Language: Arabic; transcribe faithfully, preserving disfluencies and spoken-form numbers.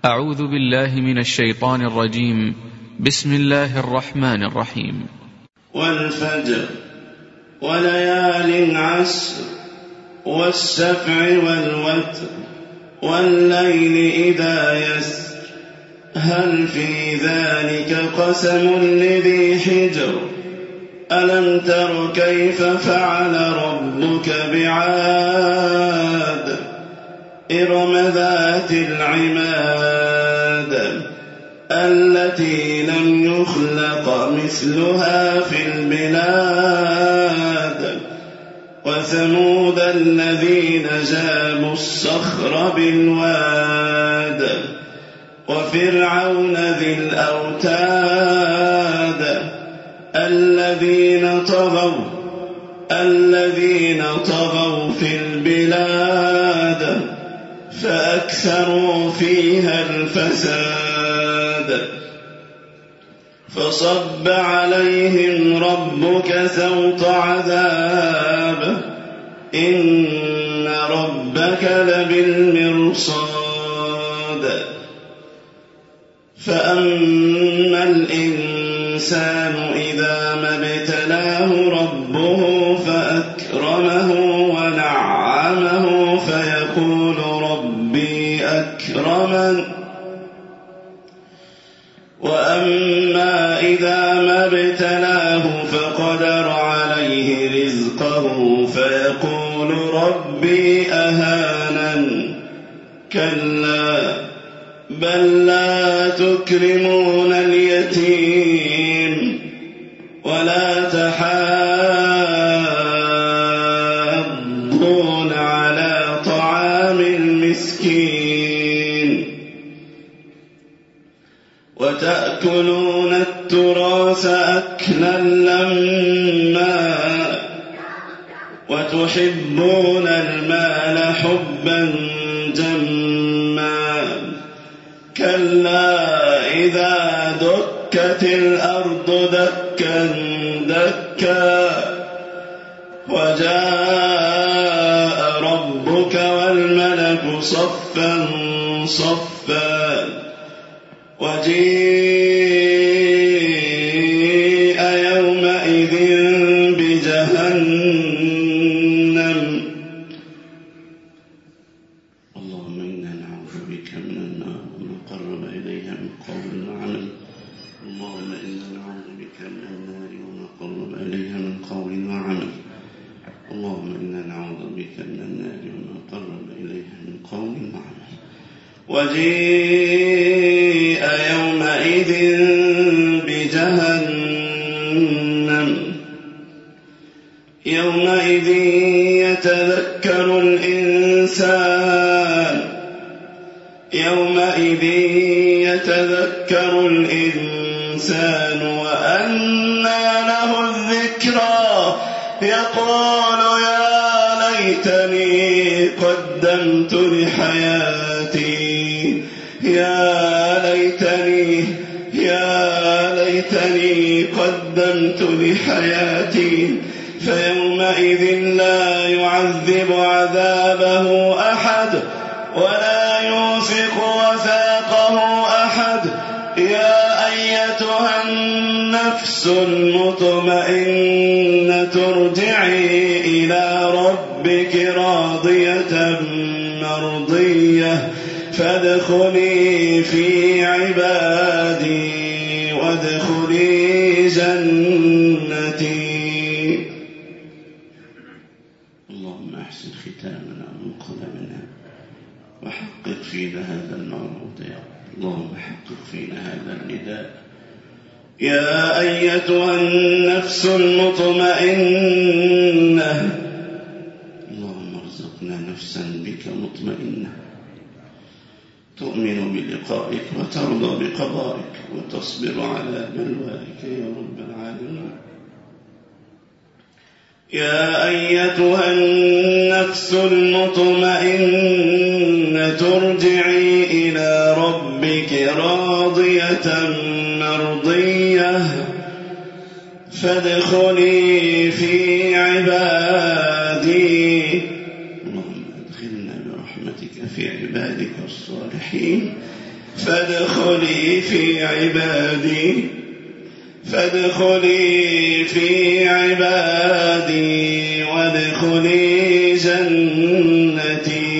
أعوذ بالله من الشيطان الرجيم. بسم الله الرحمن الرحيم. والفجر وليال عشر والشفع والوتر والليل إذا يسر هل في ذلك قسم لذي حجر ألم تر كيف فعل ربك بعاد إرم ذات العماد التي لم يخلق مثلها في البلاد وثمود الذين جابوا الصخر بالواد وفرعون ذي الأوتاد الذين طغوا الذين طغوا في البلاد فأكثروا فيها الفساد فصب عليهم ربك سوط عذاب إن ربك لبالمرصاد فأما الإنسان إذا ما ابتلاه ربه فأكرمه ونعمه فيقول ربي أكرمن وأما إذا ما ابتلاه فقدر عليه رزقه فيقول ربي أهانن كلا بل لا تكرمون اليتيم ولا تحاضون على طعام المسكين وتأكلون التراث أكلا لما وتحبون المال حبا جما كلا إذا دكت الأرض دكا دكا وجاء ربك والملك صفا صفا وجيء يومئذ بجهنم اللهم إنا نعوذ بك من النار وما قرب إليها من قول وعمل اللهم إنا نعوذ بك من النار وما قرب إليها من قول وعمل اللهم إنا نعوذ بك من النار وما قرب إليها من قول وعمل وجيء يومئذ بجهنم يومئذ يتذكر الإنسان يومئذ يتذكر الإنسان وأنى له الذكرى يقول يا ليتني قدمت لحياتي يا ليتني يا ليتني قدمت لحياتي فيومئذ لا يعذب عذابه أحد ولا يوثق وثاقه أحد يا أيتها النفس المطمئنة ارجعي إلى ربك راضية مرضية فادخلي في عبادي وادخلي جنتي اللهم احسن ختامنا من قلبنا وحقق فينا هذا الموعود يا رب اللهم حقق فينا هذا النداء يا أيتها النفس المطمئنة اللهم ارزقنا نفسا بك مطمئنة تؤمن بلقائك وترضى بقضائك وتصبر على بلوائك يا رب العالمين يا أيتها النفس المطمئنة ارجعي إلى ربك راضية مرضية فادخلي في عبادي اللهم ادخلنا برحمتك في عبادك الصالحين فادخلي في عبادي فادخلي في عبادي وادخلي جنتي